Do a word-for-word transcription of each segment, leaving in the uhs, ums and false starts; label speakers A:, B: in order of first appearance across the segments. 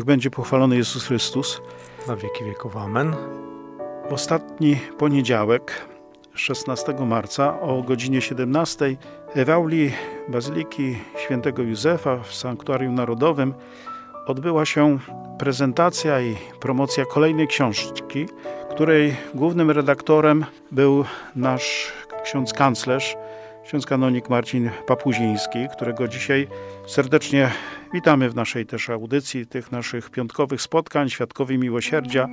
A: będzie pochwalony Jezus Chrystus.
B: Na wieki wieków. Amen.
A: W ostatni poniedziałek, szesnastego marca o godzinie siedemnastej w auli Bazyliki Świętego Józefa w Sanktuarium Narodowym odbyła się prezentacja i promocja kolejnej książki, której głównym redaktorem był nasz ksiądz kanclerz, ksiądz kanonik Marcin Papuziński, którego dzisiaj serdecznie witamy w naszej też audycji, tych naszych piątkowych spotkań, Świadkowie Miłosierdzia.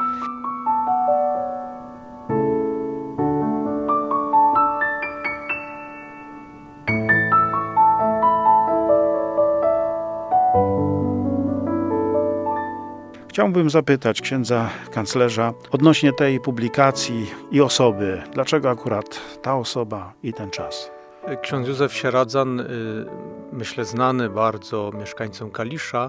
A: Chciałbym zapytać księdza kanclerza odnośnie tej publikacji i osoby. Dlaczego akurat ta osoba i ten czas?
B: Ksiądz Józef Sieradzan, myślę znany bardzo mieszkańcom Kalisza,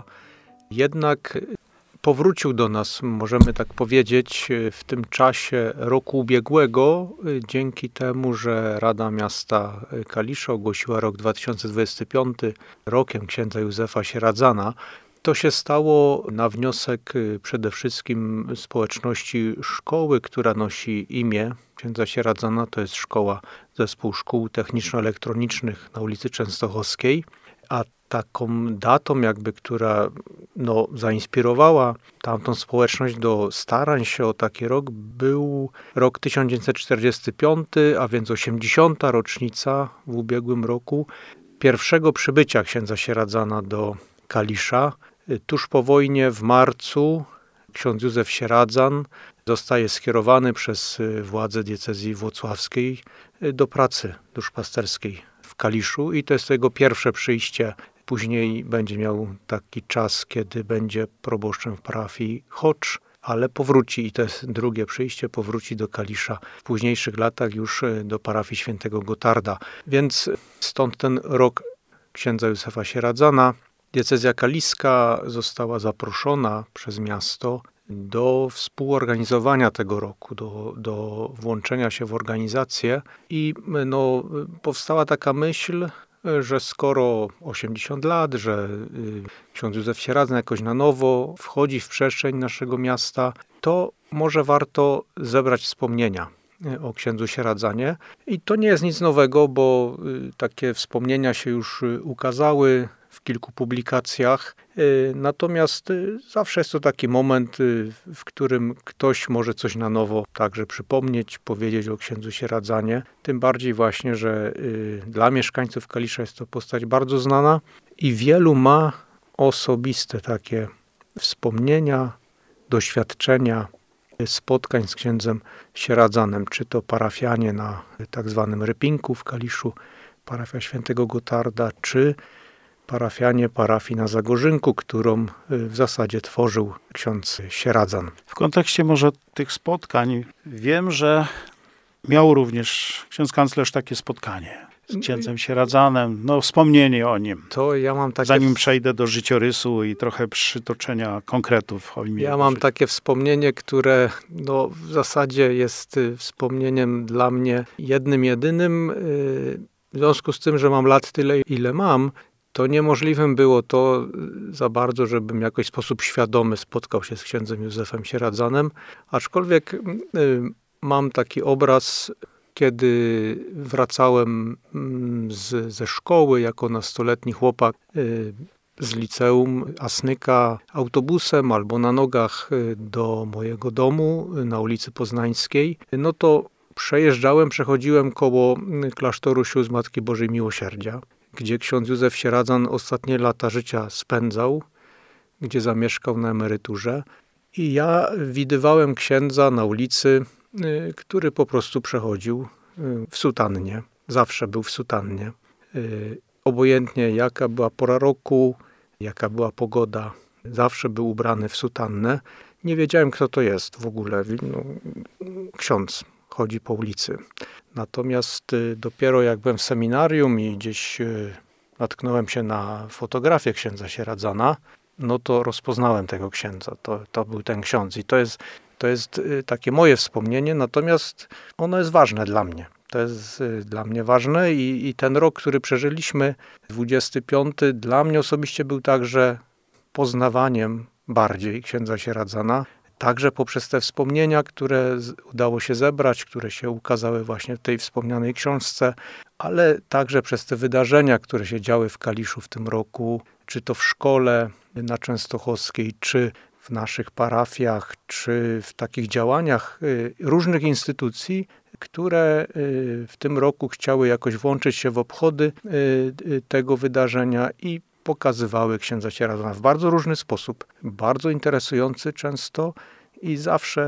B: jednak powrócił do nas, możemy tak powiedzieć, w tym czasie roku ubiegłego, dzięki temu, że Rada Miasta Kalisza ogłosiła rok dwa tysiące dwudziesty piąty rokiem księdza Józefa Sieradzana. To się stało na wniosek przede wszystkim społeczności szkoły, która nosi imię księdza Sieradzana. To jest szkoła, zespół szkół techniczno-elektronicznych na ulicy Częstochowskiej. A taką datą jakby, która no, zainspirowała tamtą społeczność do starań się o taki rok, był rok tysiąc dziewięćset czterdziesty piąty, a więc osiemdziesiąta rocznica w ubiegłym roku pierwszego przybycia księdza Sieradzana do Kalisza. Tuż po wojnie w marcu ksiądz Józef Sieradzan zostaje skierowany przez władze diecezji włocławskiej do pracy duszpasterskiej w Kaliszu i to jest jego pierwsze przyjście. Później będzie miał taki czas, kiedy będzie proboszczem w parafii Chocz, ale powróci i to jest drugie przyjście, powróci do Kalisza w późniejszych latach już do parafii świętego Gotarda. Więc stąd ten rok księdza Józefa Sieradzana. Diecezja kaliska została zaproszona przez miasto do współorganizowania tego roku, do, do włączenia się w organizację i no, powstała taka myśl, że skoro osiemdziesiąt lat, że ksiądz Józef Sieradzan jakoś na nowo wchodzi w przestrzeń naszego miasta, to może warto zebrać wspomnienia o księdzu Sieradzanie. I to nie jest nic nowego, bo takie wspomnienia się już ukazały w kilku publikacjach. Natomiast zawsze jest to taki moment, w którym ktoś może coś na nowo także przypomnieć, powiedzieć o księdzu Sieradzanie. Tym bardziej właśnie, że dla mieszkańców Kalisza jest to postać bardzo znana i wielu ma osobiste takie wspomnienia, doświadczenia, spotkań z księdzem Sieradzanem, czy to parafianie na tak zwanym Rypinku w Kaliszu, parafia świętego Gotarda, czy parafianie parafii na Zagorzynku, którą w zasadzie tworzył ksiądz Sieradzan.
A: W kontekście może tych spotkań wiem, że miał również ksiądz kanclerz takie spotkanie z księdzem Sieradzanem, no wspomnienie o nim.
B: To ja mam takie...
A: Zanim przejdę do życiorysu i trochę przytoczenia konkretów o imię.
B: Ja mam takie wspomnienie, które no, w zasadzie jest wspomnieniem dla mnie jednym, jedynym. W związku z tym, że mam lat tyle, ile mam, to niemożliwym było to za bardzo, żebym w jakiś sposób świadomy spotkał się z księdzem Józefem Sieradzanem. Aczkolwiek y, mam taki obraz, kiedy wracałem z, ze szkoły jako nastoletni chłopak y, z liceum Asnyka autobusem albo na nogach do mojego domu na ulicy Poznańskiej, no to przejeżdżałem, przechodziłem koło klasztoru Sióstr Matki Bożej Miłosierdzia, gdzie ksiądz Józef Sieradzan ostatnie lata życia spędzał, gdzie zamieszkał na emeryturze. I ja widywałem księdza na ulicy, który po prostu przechodził w sutannie. Zawsze był w sutannie. Obojętnie jaka była pora roku, jaka była pogoda, zawsze był ubrany w sutannę. Nie wiedziałem, kto to jest w ogóle. No, ksiądz chodzi po ulicy. Natomiast dopiero jak byłem w seminarium i gdzieś natknąłem się na fotografię księdza Sieradzana, no to rozpoznałem tego księdza. To, to był ten ksiądz. I to jest, to jest takie moje wspomnienie, natomiast ono jest ważne dla mnie. To jest dla mnie ważne i, i ten rok, który przeżyliśmy, dwudziesty piąty, dla mnie osobiście był także poznawaniem bardziej księdza Sieradzana. Także poprzez te wspomnienia, które udało się zebrać, które się ukazały właśnie w tej wspomnianej książce, ale także przez te wydarzenia, które się działy w Kaliszu w tym roku, czy to w szkole na Częstochowskiej, czy w naszych parafiach, czy w takich działaniach różnych instytucji, które w tym roku chciały jakoś włączyć się w obchody tego wydarzenia i pokazywały księdza Sieradzana w bardzo różny sposób, bardzo interesujący często i zawsze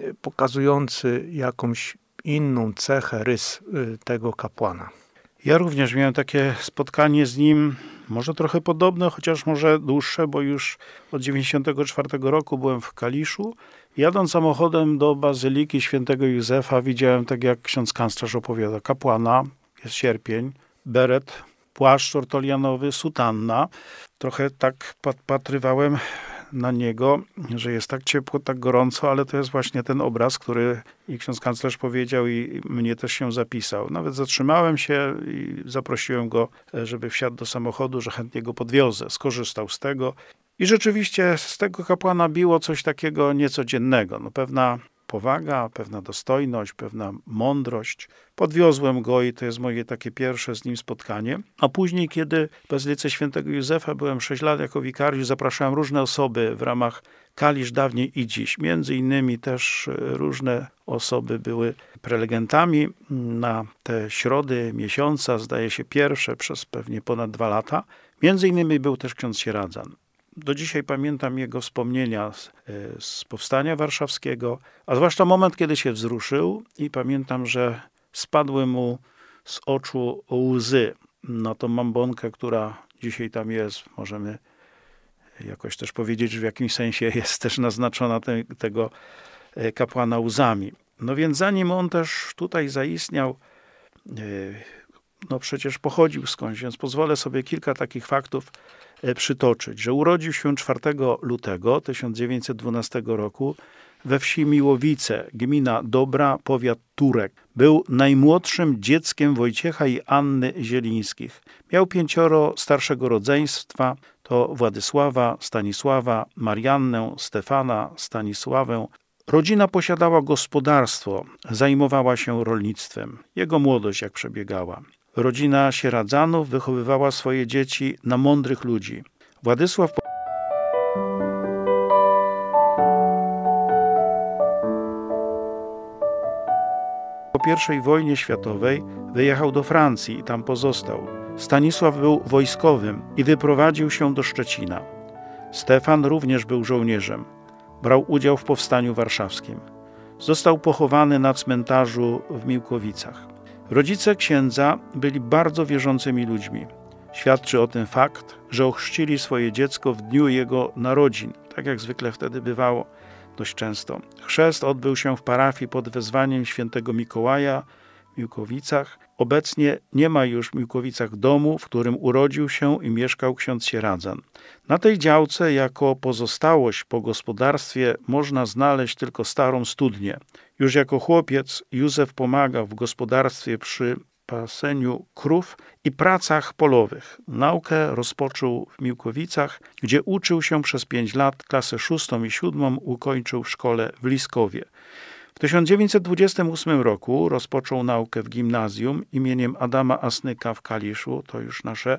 B: pokazujący jakąś inną cechę, rys tego kapłana.
A: Ja również miałem takie spotkanie z nim, może trochę podobne, chociaż może dłuższe, bo już od dziewięćdziesiątego czwartego roku byłem w Kaliszu. Jadąc samochodem do Bazyliki Świętego Józefa widziałem, tak jak ksiądz kanclerz opowiada, kapłana, jest sierpień, beret, płaszcz ortolianowy, sutanna. Trochę tak patrywałem na niego, że jest tak ciepło, tak gorąco, ale to jest właśnie ten obraz, który i ksiądz kanclerz powiedział i mnie też się zapisał. Nawet zatrzymałem się i zaprosiłem go, żeby wsiadł do samochodu, że chętnie go podwiozę. Skorzystał z tego i rzeczywiście z tego kapłana biło coś takiego niecodziennego. No, pewna powaga, pewna dostojność, pewna mądrość. Podwiozłem go i to jest moje takie pierwsze z nim spotkanie. A później, kiedy w Bazylice Świętego Józefa byłem sześć lat jako wikariusz, zapraszałem różne osoby w ramach Kalisz dawniej i dziś. Między innymi też różne osoby były prelegentami na te środy miesiąca, zdaje się pierwsze przez pewnie ponad dwa lata. Między innymi był też ksiądz Sieradzan. Do dzisiaj pamiętam jego wspomnienia z, z Powstania Warszawskiego, a zwłaszcza moment, kiedy się wzruszył i pamiętam, że spadły mu z oczu łzy na tą mambonkę, która dzisiaj tam jest. Możemy jakoś też powiedzieć, że w jakimś sensie jest też naznaczona te, tego kapłana łzami. No więc zanim on też tutaj zaistniał, no przecież pochodził skądś, więc pozwolę sobie kilka takich faktów przytoczyć, że urodził się czwartego lutego tysiąc dziewięćset dwunastego roku we wsi Miłowice, gmina Dobra, powiat Turek. Był najmłodszym dzieckiem Wojciecha i Anny Zielińskich. Miał pięcioro starszego rodzeństwa, to Władysława, Stanisława, Mariannę, Stefana, Stanisławę. Rodzina posiadała gospodarstwo, zajmowała się rolnictwem. Jego młodość jak przebiegała. Rodzina Sieradzanów wychowywała swoje dzieci na mądrych ludzi. Władysław po pierwszej wojnie światowej wyjechał do Francji i tam pozostał. Stanisław był wojskowym i wyprowadził się do Szczecina. Stefan również był żołnierzem. Brał udział w powstaniu warszawskim. Został pochowany na cmentarzu w Miłkowicach. Rodzice księdza byli bardzo wierzącymi ludźmi. Świadczy o tym fakt, że ochrzcili swoje dziecko w dniu jego narodzin, tak jak zwykle wtedy bywało dość często. Chrzest odbył się w parafii pod wezwaniem świętego Mikołaja w Miłkowicach. Obecnie nie ma już w Miłkowicach domu, w którym urodził się i mieszkał ksiądz Sieradzan. Na tej działce jako pozostałość po gospodarstwie można znaleźć tylko starą studnię. Już jako chłopiec Józef pomagał w gospodarstwie przy paseniu krów i pracach polowych. Naukę rozpoczął w Miłkowicach, gdzie uczył się przez pięć lat, klasę szóstą i siódmą ukończył w szkole w Liskowie. W tysiąc dziewięćset dwudziestym ósmym roku rozpoczął naukę w gimnazjum imieniem Adama Asnyka w Kaliszu, to już nasze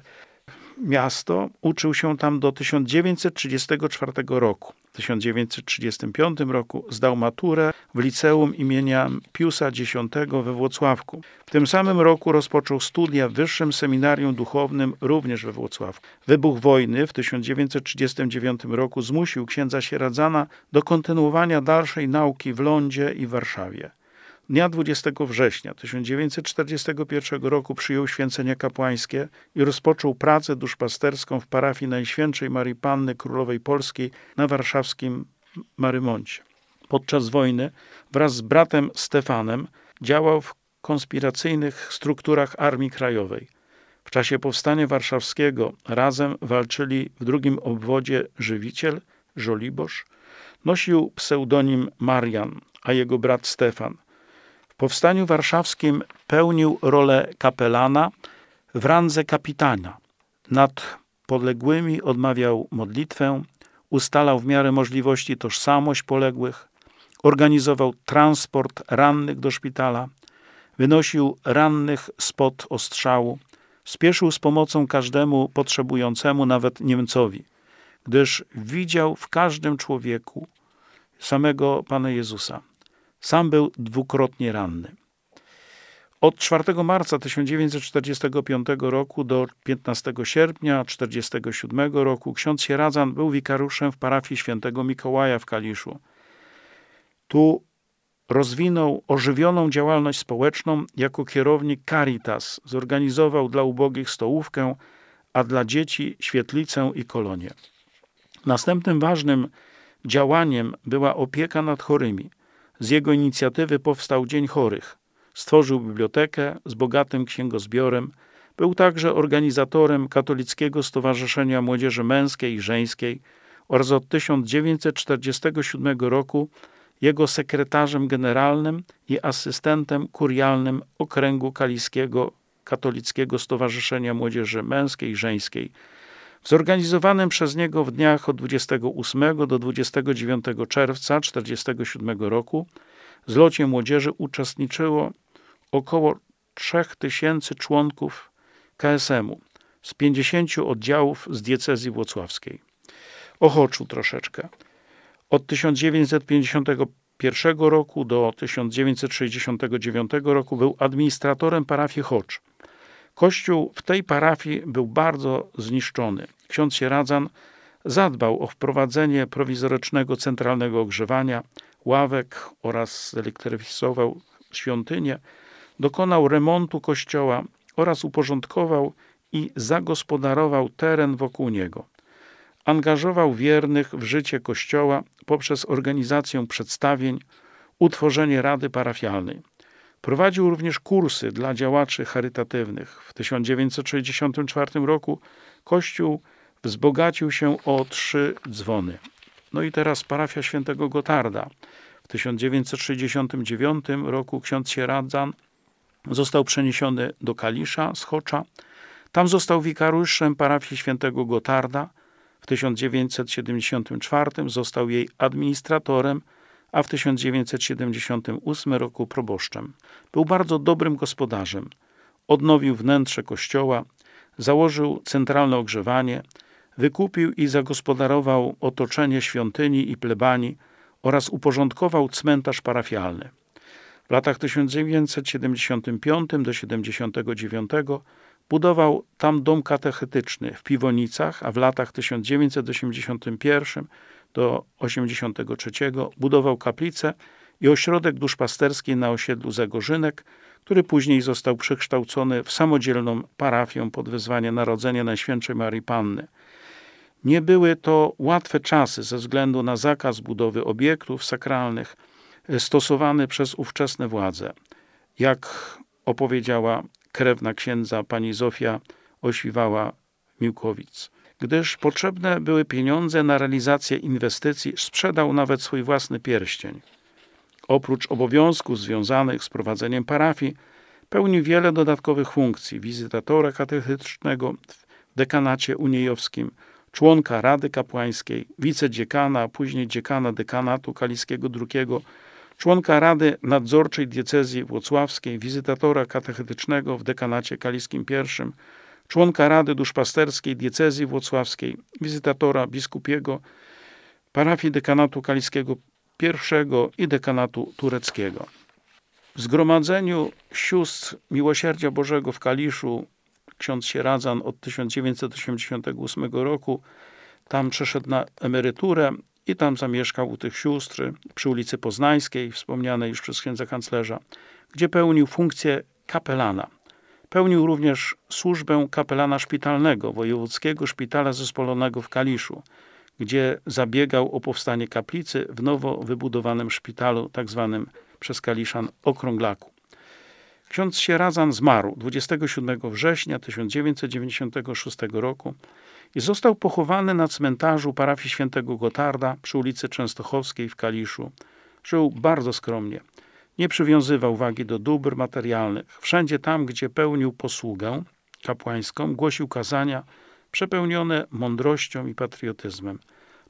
A: miasto. Uczył się tam do tysiąc dziewięćset trzydziestego czwartego roku. W tysiąc dziewięćset trzydziestym piątym roku zdał maturę w liceum imienia Piusa Dziesiątego we Włocławku. W tym samym roku rozpoczął studia w Wyższym Seminarium Duchownym również we Włocławku. Wybuch wojny w tysiąc dziewięćset trzydziestym dziewiątym roku zmusił księdza Sieradzana do kontynuowania dalszej nauki w Lądzie i w Warszawie. Dnia dwudziestego września tysiąc dziewięćset czterdziestego pierwszego roku przyjął święcenie kapłańskie i rozpoczął pracę duszpasterską w parafii Najświętszej Marii Panny Królowej Polskiej na warszawskim Marymoncie. Podczas wojny wraz z bratem Stefanem działał w konspiracyjnych strukturach Armii Krajowej. W czasie Powstania Warszawskiego razem walczyli w drugim obwodzie Żywiciel, Żoliborz. Nosił pseudonim Marian, a jego brat Stefan. W Powstaniu Warszawskim pełnił rolę kapelana w randze kapitana. Nad podległymi odmawiał modlitwę, ustalał w miarę możliwości tożsamość poległych, organizował transport rannych do szpitala, wynosił rannych spod ostrzału, spieszył z pomocą każdemu potrzebującemu, nawet Niemcowi, gdyż widział w każdym człowieku samego Pana Jezusa. Sam był dwukrotnie ranny. Od czwartego marca tysiąc dziewięćset czterdziestego piątego roku do piętnastego sierpnia tysiąc dziewięćset czterdziestego siódmego roku ksiądz Sieradzan był wikariuszem w parafii świętego Mikołaja w Kaliszu. Tu rozwinął ożywioną działalność społeczną jako kierownik Caritas. Zorganizował dla ubogich stołówkę, a dla dzieci świetlicę i kolonię. Następnym ważnym działaniem była opieka nad chorymi. Z jego inicjatywy powstał Dzień Chorych. Stworzył bibliotekę z bogatym księgozbiorem. Był także organizatorem Katolickiego Stowarzyszenia Młodzieży Męskiej i Żeńskiej oraz od tysiąc dziewięćset czterdziestego siódmego roku jego sekretarzem generalnym i asystentem kurialnym Okręgu Kaliskiego Katolickiego Stowarzyszenia Młodzieży Męskiej i Żeńskiej. W zorganizowanym przez niego w dniach od dwudziestego ósmego do dwudziestego dziewiątego czerwca tysiąc dziewięćset czterdziestego siódmego roku zlocie młodzieży uczestniczyło około trzech tysięcy członków K S M-u z pięćdziesięciu oddziałów z diecezji włocławskiej. Ochoczu troszeczkę. Od tysiąc dziewięćset pięćdziesiątego pierwszego roku do tysiąc dziewięćset sześćdziesiątego dziewiątego roku był administratorem parafii Chocz. Kościół w tej parafii był bardzo zniszczony. Ksiądz Sieradzan zadbał o wprowadzenie prowizorycznego centralnego ogrzewania, ławek oraz zelektryfizował świątynię, dokonał remontu kościoła oraz uporządkował i zagospodarował teren wokół niego. Angażował wiernych w życie kościoła poprzez organizację przedstawień, utworzenie rady parafialnej. Prowadził również kursy dla działaczy charytatywnych. W tysiąc dziewięćset sześćdziesiątym czwartym roku Kościół wzbogacił się o trzy dzwony. No i teraz parafia świętego Gotarda. W tysiąc dziewięćset sześćdziesiątym dziewiątym roku ksiądz Sieradzan został przeniesiony do Kalisza z Chocza. Tam został wikariuszem parafii świętego Gotarda. W tysiąc dziewięćset siedemdziesiątym czwartym został jej administratorem, a w tysiąc dziewięćset siedemdziesiątym ósmym roku proboszczem. Był bardzo dobrym gospodarzem. Odnowił wnętrze kościoła, założył centralne ogrzewanie, wykupił i zagospodarował otoczenie świątyni i plebanii oraz uporządkował cmentarz parafialny. W latach tysiąc dziewięćset siedemdziesiątym piątym do siedemdziesiątego dziewiątego budował tam dom katechetyczny w Piwonicach, a w latach tysiąc dziewięćset osiemdziesiątym pierwszym do osiemdziesiątego trzeciego budował kaplicę i ośrodek duszpasterski na osiedlu Zagorzynek, który później został przekształcony w samodzielną parafię pod wezwanie Narodzenia Najświętszej Marii Panny. Nie były to łatwe czasy ze względu na zakaz budowy obiektów sakralnych stosowany przez ówczesne władze. Jak opowiedziała krewna księdza pani Zofia Osiwała-Miłkowic. Gdyż potrzebne były pieniądze na realizację inwestycji, sprzedał nawet swój własny pierścień. Oprócz obowiązków związanych z prowadzeniem parafii, pełnił wiele dodatkowych funkcji: wizytatora katechetycznego w dekanacie uniejowskim, członka Rady Kapłańskiej, wicedziekana, a później dziekana dekanatu kaliskiego drugiego, członka Rady Nadzorczej Diecezji Włocławskiej, wizytatora katechetycznego w dekanacie kaliskim pierwszym, członka Rady Duszpasterskiej Diecezji Włocławskiej, wizytatora biskupiego, parafii dekanatu kaliskiego pierwszego i dekanatu tureckiego. W Zgromadzeniu Sióstr Miłosierdzia Bożego w Kaliszu ksiądz Sieradzan od tysiąc dziewięćset osiemdziesiątego ósmego roku tam przeszedł na emeryturę i tam zamieszkał u tych sióstr przy ulicy Poznańskiej, wspomnianej już przez księdza kanclerza, gdzie pełnił funkcję kapelana. Pełnił również służbę kapelana szpitalnego Wojewódzkiego Szpitala Zespolonego w Kaliszu, gdzie zabiegał o powstanie kaplicy w nowo wybudowanym szpitalu, tak zwanym przez Kaliszan Okrąglaku. Ksiądz Sieradzan zmarł dwudziestego siódmego września tysiąc dziewięćset dziewięćdziesiątego szóstego roku i został pochowany na cmentarzu parafii świętego Gotarda przy ulicy Częstochowskiej w Kaliszu. Żył bardzo skromnie. Nie przywiązywał wagi do dóbr materialnych. Wszędzie tam, gdzie pełnił posługę kapłańską, głosił kazania przepełnione mądrością i patriotyzmem.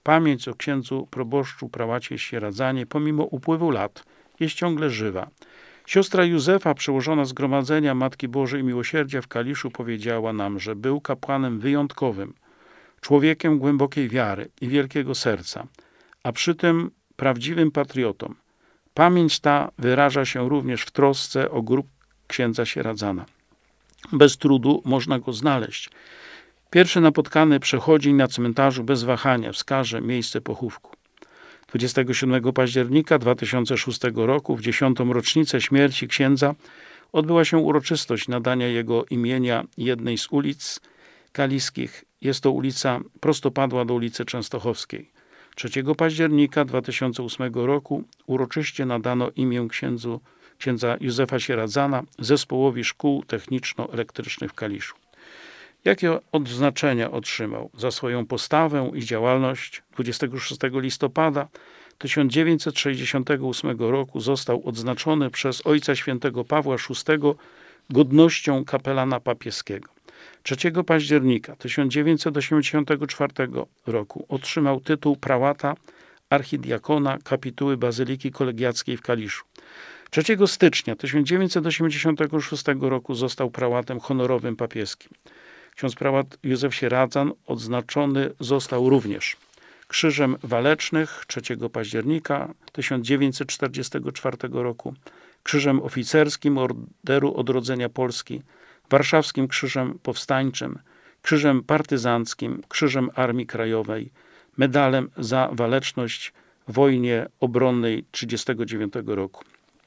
A: Pamięć o księdzu proboszczu prałacie Sieradzanie, pomimo upływu lat, jest ciągle żywa. Siostra Józefa, przełożona Zgromadzenia Matki Bożej Miłosierdzia w Kaliszu, powiedziała nam, że był kapłanem wyjątkowym, człowiekiem głębokiej wiary i wielkiego serca, a przy tym prawdziwym patriotą. Pamięć ta wyraża się również w trosce o grób księdza Sieradzana. Bez trudu można go znaleźć. Pierwszy napotkany przechodzień na cmentarzu bez wahania wskaże miejsce pochówku. dwudziestego siódmego października dwa tysiące szóstego roku, w dziesiątą rocznicę śmierci księdza, odbyła się uroczystość nadania jego imienia jednej z ulic kaliskich. Jest to ulica prostopadła do ulicy Częstochowskiej. trzeciego października dwa tysiące ósmego roku uroczyście nadano imię księdzu, księdza Józefa Sieradzana zespołowi szkół techniczno-elektrycznych w Kaliszu. Jakie odznaczenia otrzymał za swoją postawę i działalność? dwudziestego szóstego listopada tysiąc dziewięćset sześćdziesiątego ósmego roku został odznaczony przez Ojca Świętego Pawła szóstego godnością kapelana papieskiego. trzeciego października tysiąc dziewięćset osiemdziesiątego czwartego roku otrzymał tytuł prałata archidiakona kapituły Bazyliki Kolegiackiej w Kaliszu. trzeciego stycznia tysiąc dziewięćset osiemdziesiątego szóstego roku został prałatem honorowym papieskim. Ksiądz prałat Józef Sieradzan odznaczony został również Krzyżem Walecznych trzeciego października tysiąc dziewięćset czterdziestego czwartego roku, Krzyżem Oficerskim Orderu Odrodzenia Polski, Warszawskim Krzyżem Powstańczym, Krzyżem Partyzanckim, Krzyżem Armii Krajowej, Medalem za waleczność w wojnie obronnej tysiąc dziewięćset trzydziestego dziewiątego roku.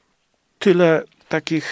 A: Tyle takich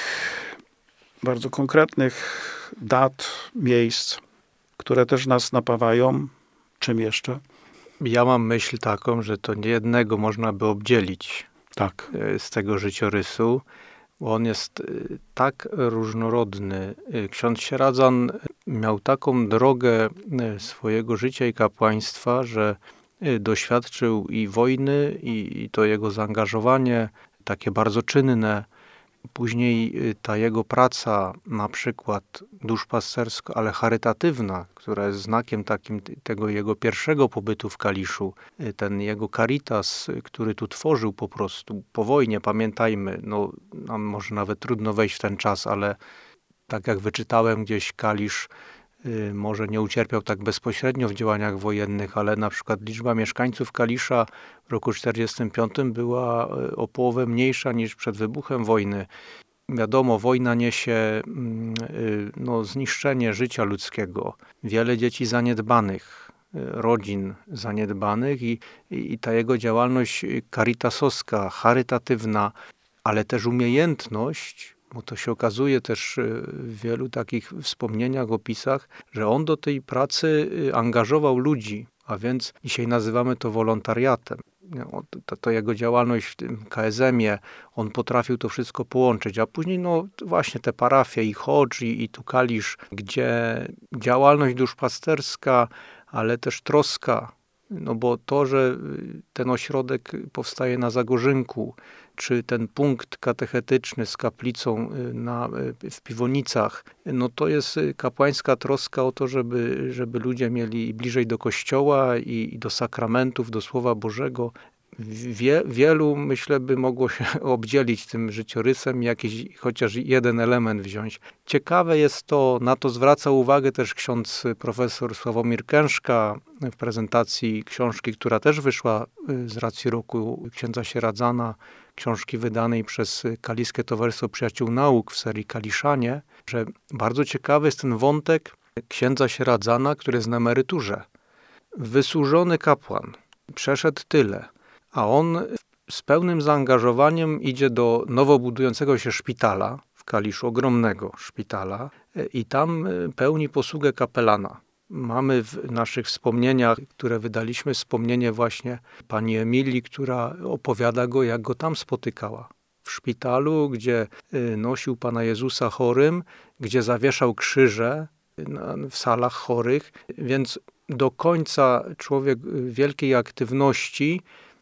A: bardzo konkretnych dat, miejsc, które też nas napawają. Czym jeszcze?
B: Ja mam myśl taką, że to niejednego można by obdzielić
A: tak.
B: z tego życiorysu, bo on jest tak różnorodny. Ksiądz Sieradzan miał taką drogę swojego życia i kapłaństwa, że doświadczył i wojny, i to jego zaangażowanie, takie bardzo czynne. Później ta jego praca, na przykład duszpasterska, ale charytatywna, która jest znakiem takim tego jego pierwszego pobytu w Kaliszu, ten jego caritas, który tu tworzył po prostu po wojnie, pamiętajmy, no nam może nawet trudno wejść w ten czas, ale tak jak wyczytałem gdzieś, Kalisz y, może nie ucierpiał tak bezpośrednio w działaniach wojennych, ale na przykład liczba mieszkańców Kalisza w roku czterdziestym piątym była o połowę mniejsza niż przed wybuchem wojny. Wiadomo, wojna niesie y, no, zniszczenie życia ludzkiego, wiele dzieci zaniedbanych, y, rodzin zaniedbanych i, i, i ta jego działalność caritasowska, charytatywna, ale też umiejętność, bo to się okazuje też w wielu takich wspomnieniach, opisach, że on do tej pracy angażował ludzi, a więc dzisiaj nazywamy to wolontariatem. To, to jego działalność w tym K S M-ie, on potrafił to wszystko połączyć, a później no właśnie te parafie i Chodż i, i tu Kalisz, gdzie działalność duszpasterska, ale też troska, no bo to, że ten ośrodek powstaje na Zagorzynku, czy ten punkt katechetyczny z kaplicą na, w Piwonicach, no to jest kapłańska troska o to, żeby, żeby ludzie mieli bliżej do Kościoła i, i do sakramentów, do Słowa Bożego. Wie, wielu, myślę, by mogło się obdzielić tym życiorysem, jakiś chociaż jeden element wziąć. Ciekawe jest to, na to zwraca uwagę też ksiądz profesor Sławomir Kęszka w prezentacji książki, która też wyszła z racji roku księdza Sieradzana, książki wydanej przez Kaliskie Towarzystwo Przyjaciół Nauk w serii Kaliszanie, że bardzo ciekawy jest ten wątek księdza Sieradzana, który jest na emeryturze. Wysłużony kapłan, przeszedł tyle, a on z pełnym zaangażowaniem idzie do nowo budującego się szpitala w Kaliszu, ogromnego szpitala, i tam pełni posługę kapelana. Mamy w naszych wspomnieniach, które wydaliśmy, wspomnienie właśnie pani Emilii, która opowiada go, jak go tam spotykała. W szpitalu, gdzie nosił Pana Jezusa chorym, gdzie zawieszał krzyże w salach chorych, więc do końca człowiek wielkiej aktywności,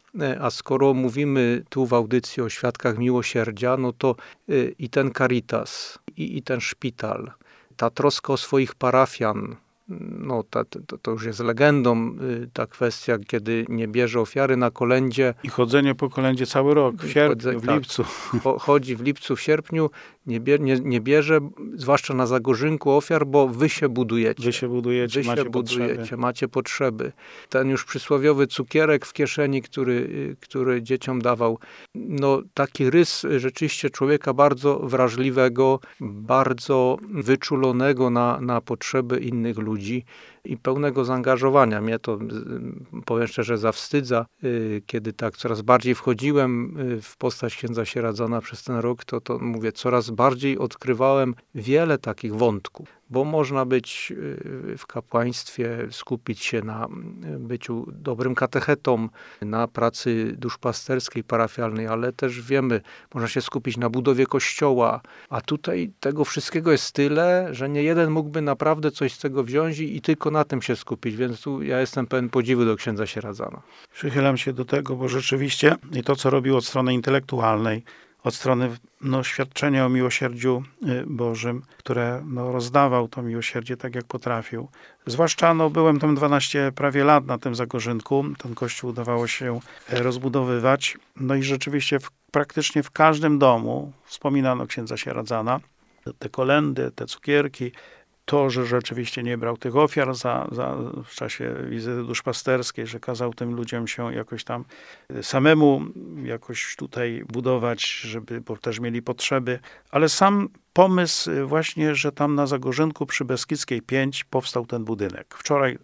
B: a skoro mówimy tu w audycji o Świadkach Miłosierdzia, no to i ten caritas, i, i ten szpital, ta troska o swoich parafian, no ta, to, to już jest legendą, ta kwestia, kiedy nie bierze ofiary na kolędzie.
A: I chodzenie po kolędzie cały rok, w sierpniu, w lipcu.
B: Tak, chodzi w lipcu, w sierpniu, nie, bier, nie, nie bierze, zwłaszcza na Zagorzynku, ofiar, bo wy się budujecie.
A: Wy się budujecie,
B: wy
A: macie
B: się budujecie,
A: potrzeby.
B: macie potrzeby. Ten już przysłowiowy cukierek w kieszeni, który, który dzieciom dawał, no taki rys rzeczywiście człowieka bardzo wrażliwego, bardzo wyczulonego na, na potrzeby innych ludzi i pełnego zaangażowania. Mnie to, powiem szczerze, zawstydza. Kiedy tak coraz bardziej wchodziłem w postać księdza Sieradzana przez ten rok, to, to mówię, coraz bardziej odkrywałem wiele takich wątków, bo można być w kapłaństwie, skupić się na byciu dobrym katechetą, na pracy duszpasterskiej, parafialnej, ale też wiemy, można się skupić na budowie kościoła, a tutaj tego wszystkiego jest tyle, że nie jeden mógłby naprawdę coś z tego wziąć i, i tylko na tym się skupić, więc tu ja jestem pełen podziwu do księdza Sieradzana.
A: Przychylam się do tego, bo rzeczywiście i to, co robił od strony intelektualnej, od strony no, świadczenia o miłosierdziu Bożym, które no, rozdawał to miłosierdzie tak, jak potrafił. Zwłaszcza no, byłem tam dwanaście prawie lat na tym Zagorzynku. Ten kościół udawało się rozbudowywać. No i rzeczywiście w, praktycznie w każdym domu wspominano księdza Sieradzana. Te kolędy, te cukierki, to, że rzeczywiście nie brał tych ofiar za, za, w czasie wizyty duszpasterskiej, że kazał tym ludziom się jakoś tam samemu jakoś tutaj budować, żeby, bo też mieli potrzeby. Ale sam pomysł właśnie, że tam na Zagorzynku przy Beskidzkiej pięć powstał ten budynek. Wczoraj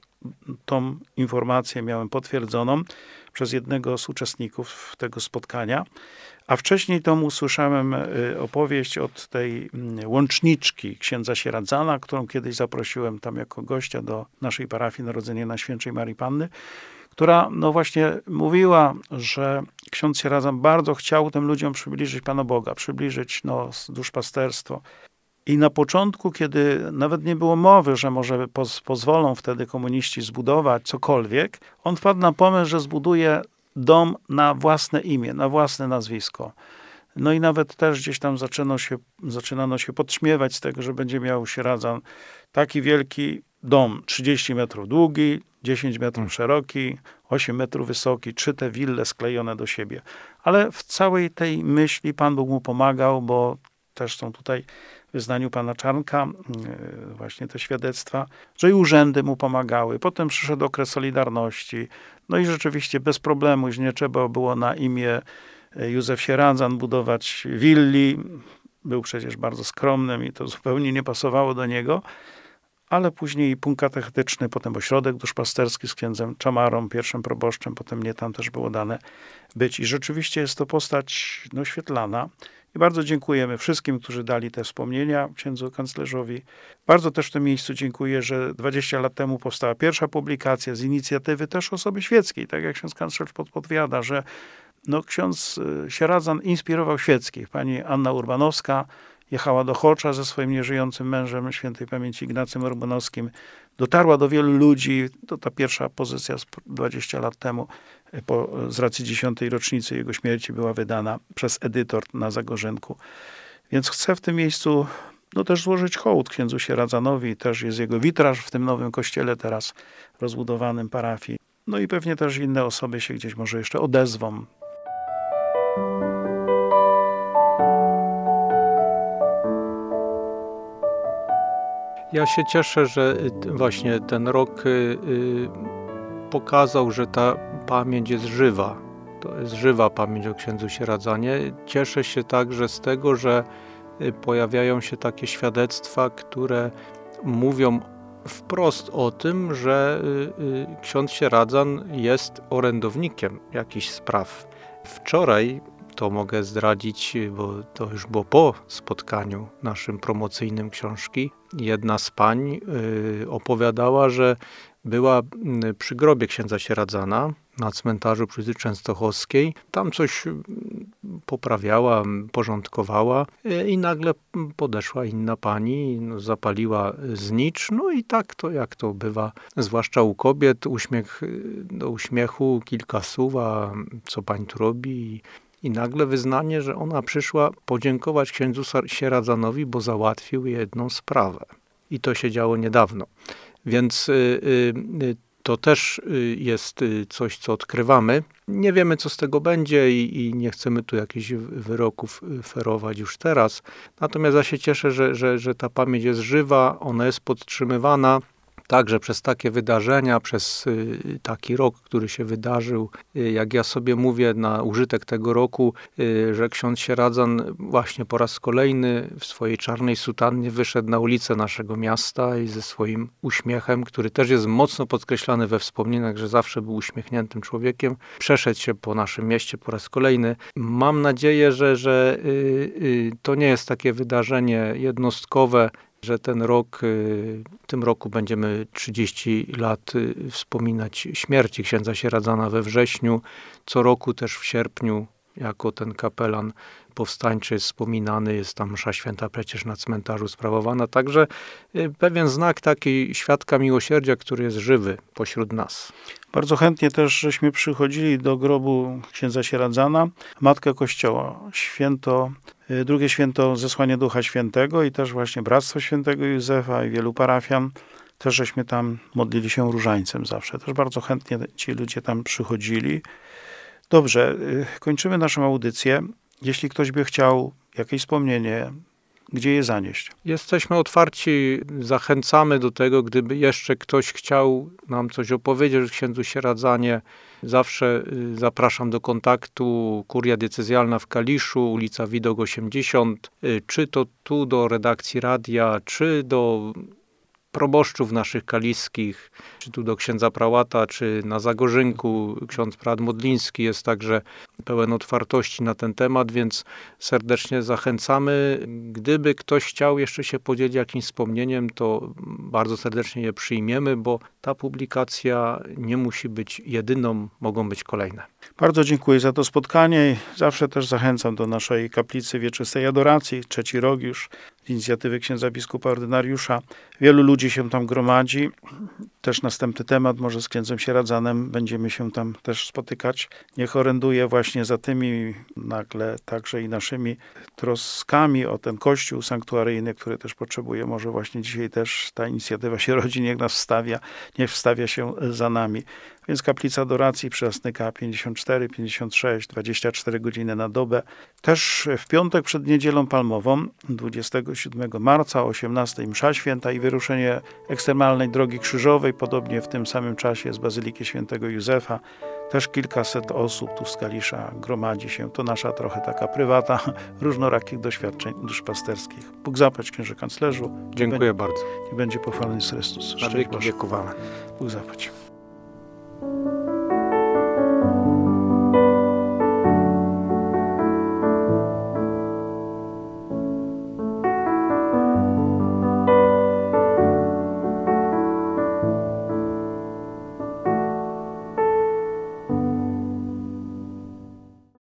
A: tą informację miałem potwierdzoną przez jednego z uczestników tego spotkania, a wcześniej to usłyszałem opowieść od tej łączniczki księdza Sieradzana, którą kiedyś zaprosiłem tam jako gościa do naszej parafii Narodzenia Najświętszej Marii Panny, która no właśnie mówiła, że ksiądz Sieradzan bardzo chciał tym ludziom przybliżyć Pana Boga, przybliżyć no, duszpasterstwo. I na początku, kiedy nawet nie było mowy, że może poz, pozwolą wtedy komuniści zbudować cokolwiek, on wpadł na pomysł, że zbuduje dom na własne imię, na własne nazwisko. No i nawet też gdzieś tam zaczynano się, zaczynano się podśmiewać z tego, że będzie miał Sieradzan taki wielki dom, trzydzieści metrów długi, dziesięć metrów szeroki, osiem metrów wysoki, trzy te wille sklejone do siebie. Ale w całej tej myśli Pan Bóg mu pomagał, bo też są tutaj w wyznaniu pana Czarnka właśnie te świadectwa, że i urzędy mu pomagały. Potem przyszedł okres Solidarności. No i rzeczywiście bez problemu, już nie trzeba było na imię Józef Sieradzan budować willi. Był przecież bardzo skromnym i to zupełnie nie pasowało do niego. Ale później punkt katechetyczny, potem ośrodek duszpasterski z księdzem Czamarą, pierwszym proboszczem, potem mnie tam też było dane być. I rzeczywiście jest to postać no, świetlana. I bardzo dziękujemy wszystkim, którzy dali te wspomnienia księdzu kanclerzowi. Bardzo też w tym miejscu dziękuję, że dwadzieścia lat temu powstała pierwsza publikacja z inicjatywy też osoby świeckiej. Tak jak ksiądz kanclerz podpowiada, że no, ksiądz Sieradzan inspirował świeckich. Pani Anna Urbanowska jechała do Chocza ze swoim nieżyjącym mężem, świętej pamięci Ignacym Urbanowskim. Dotarła do wielu ludzi. To ta pierwsza pozycja z dwadzieścia lat temu, po, z racji dziesiątej rocznicy jego śmierci, była wydana przez edytor na Zagorzynku. Więc chcę w tym miejscu no, też złożyć hołd księdzu Sieradzanowi. Też jest jego witraż w tym nowym kościele teraz rozbudowanym parafii. No i pewnie też inne osoby się gdzieś może jeszcze odezwą.
B: Ja się cieszę, że właśnie ten rok pokazał, że ta pamięć jest żywa. To jest żywa pamięć o księdzu Sieradzanie. Cieszę się także z tego, że pojawiają się takie świadectwa, które mówią wprost o tym, że ksiądz Sieradzan jest orędownikiem jakichś spraw. Wczoraj, to mogę zdradzić, bo to już było po spotkaniu naszym promocyjnym książki, jedna z pań opowiadała, że była przy grobie księdza Sieradzana na cmentarzu przy ulicy Częstochowskiej. Tam coś poprawiała, porządkowała i nagle podeszła inna pani, no, zapaliła znicz. No i tak to, jak to bywa, zwłaszcza u kobiet, uśmiech do uśmiechu, kilka słów, a co pani tu robi? I nagle wyznanie, że ona przyszła podziękować księdzu Sieradzanowi, bo załatwił jedną sprawę. I to się działo niedawno. Więc to też jest coś, co odkrywamy. Nie wiemy, co z tego będzie i, i nie chcemy tu jakichś wyroków ferować już teraz. Natomiast ja się cieszę, że, że, że ta pamięć jest żywa, ona jest podtrzymywana. Także przez takie wydarzenia, przez taki rok, który się wydarzył, jak ja sobie mówię na użytek tego roku, że ksiądz Sieradzan właśnie po raz kolejny w swojej czarnej sutannie wyszedł na ulicę naszego miasta i ze swoim uśmiechem, który też jest mocno podkreślany we wspomnieniach, że zawsze był uśmiechniętym człowiekiem, przeszedł się po naszym mieście po raz kolejny. Mam nadzieję, że, że to nie jest takie wydarzenie jednostkowe, że ten rok, w tym roku będziemy trzydzieści lat wspominać śmierci księdza Sieradzana we wrześniu. Co roku też w sierpniu jako ten kapelan powstańczy jest wspominany, jest tam msza święta przecież na cmentarzu sprawowana. Także pewien znak taki świadka miłosierdzia, który jest żywy pośród nas.
A: Bardzo chętnie też żeśmy przychodzili do grobu księdza Sieradzana, Matkę Kościoła, święto, drugie święto Zesłanie Ducha Świętego i też właśnie Bractwo Świętego Józefa i wielu parafian. Też żeśmy tam modlili się różańcem zawsze. Też bardzo chętnie ci ludzie tam przychodzili. Dobrze, kończymy naszą audycję. Jeśli ktoś by chciał jakieś wspomnienie, gdzie je zanieść?
B: Jesteśmy otwarci, zachęcamy do tego, gdyby jeszcze ktoś chciał nam coś opowiedzieć o księdzu Sieradzanie. Zawsze zapraszam do kontaktu. Kuria Diecezjalna w Kaliszu, ulica Widok osiemdziesiąt, czy to tu do redakcji radia, czy do proboszczów naszych kaliskich, czy tu do księdza prałata, czy na Zagorzynku ksiądz prałat Modliński jest także pełen otwartości na ten temat, więc serdecznie zachęcamy. Gdyby ktoś chciał jeszcze się podzielić jakimś wspomnieniem, to bardzo serdecznie je przyjmiemy, bo ta publikacja nie musi być jedyną, mogą być kolejne.
A: Bardzo dziękuję za to spotkanie. Zawsze też zachęcam do naszej kaplicy Wieczystej Adoracji, trzeci rok już, z inicjatywy księdza biskupa ordynariusza. Wielu ludzi się tam gromadzi. Też następny temat, może z księdzem Sieradzanem będziemy się tam też spotykać. Niech oręduje właśnie za tymi nagle także i naszymi troskami o ten kościół sanktuaryjny, który też potrzebuje. Może właśnie dzisiaj też ta inicjatywa się rodzi, niech nas wstawia, niech wstawia się za nami. Więc kaplica adoracji Przyjasnyka pięćdziesiąt cztery, pięćdziesiąt sześć, dwadzieścia cztery godziny na dobę. Też w piątek przed Niedzielą Palmową, dwudziestego siódmego marca o osiemnastej msza święta i wyruszenie ekstremalnej drogi krzyżowej. Podobnie w tym samym czasie z Bazyliki Świętego Józefa. Też kilkaset osób tu z Kalisza gromadzi się. To nasza trochę taka prywata różnorakich doświadczeń duszpasterskich. Bóg zapłać, księże kanclerzu.
B: Dziękuję
A: będzie,
B: bardzo.
A: Niech będzie pochwalony Chrystus.
B: Na wieki wieków. Amen.
A: Bóg zapłać.